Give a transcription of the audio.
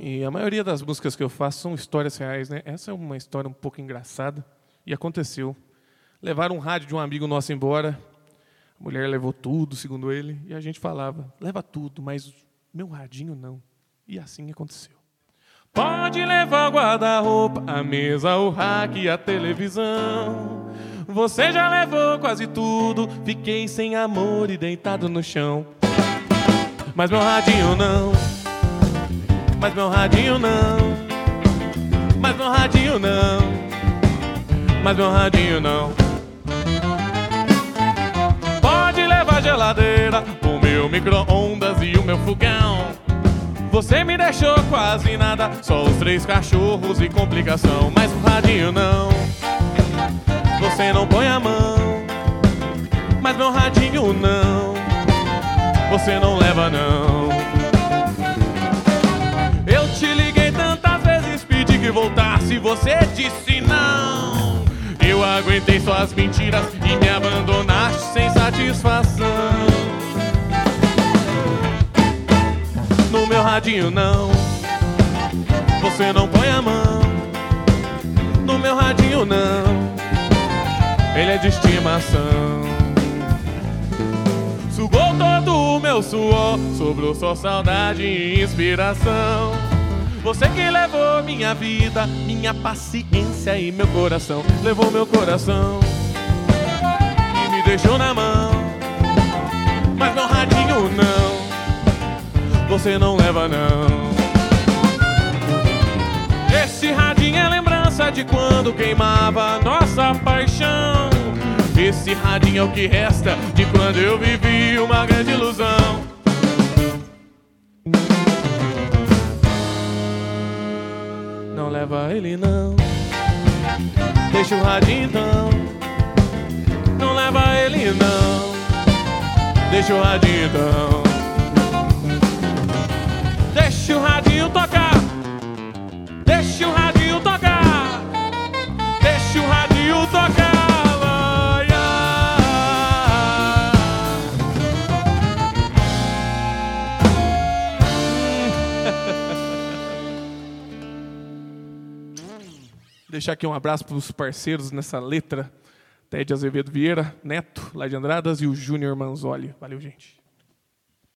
E a maioria das músicas que eu faço são histórias reais, né? Essa é uma história um pouco engraçada. E aconteceu. Levaram um rádio de um amigo nosso embora. A mulher levou tudo, segundo ele. E a gente falava, leva tudo, mas meu radinho não. E assim aconteceu. Pode levar o guarda-roupa, a mesa, o rack e a televisão. Você já levou quase tudo. Fiquei sem amor e deitado no chão. Mas meu radinho não. Mas meu radinho não. Mas meu radinho não. Mas meu radinho não. Pode levar a geladeira, o meu micro-ondas e o meu fogão. Você me deixou quase nada, só os 3 cachorros e complicação. Mas o radinho não. Você não põe a mão. Mas meu radinho não. Você não leva não. Eu te liguei tantas vezes, pedi que voltasse, você disse não. Eu aguentei suas mentiras e me abandonaste sem satisfação. No meu radinho não. Você não põe a mão. No meu radinho não. Ele é de estimação. Sugou todo o meu suor, sobrou só saudade e inspiração. Você que levou minha vida, minha paciência e meu coração. Levou meu coração e me deixou na mão. Mas meu radinho não. Você não leva não. Esse radinho é lembrança de quando queimava nossa paixão. Esse radinho é o que resta de quando eu vivi uma grande ilusão. Não leva ele não. Deixa o radinho então. Não leva ele não. Deixa o radinho então. Deixa o radinho tocar. Deixa o radinho tocar. Deixa o radinho tocar. Deixar aqui um abraço para os parceiros nessa letra. Ted Azevedo Vieira, Neto, lá de Andradas, e o Júnior Manzoli. Valeu, gente.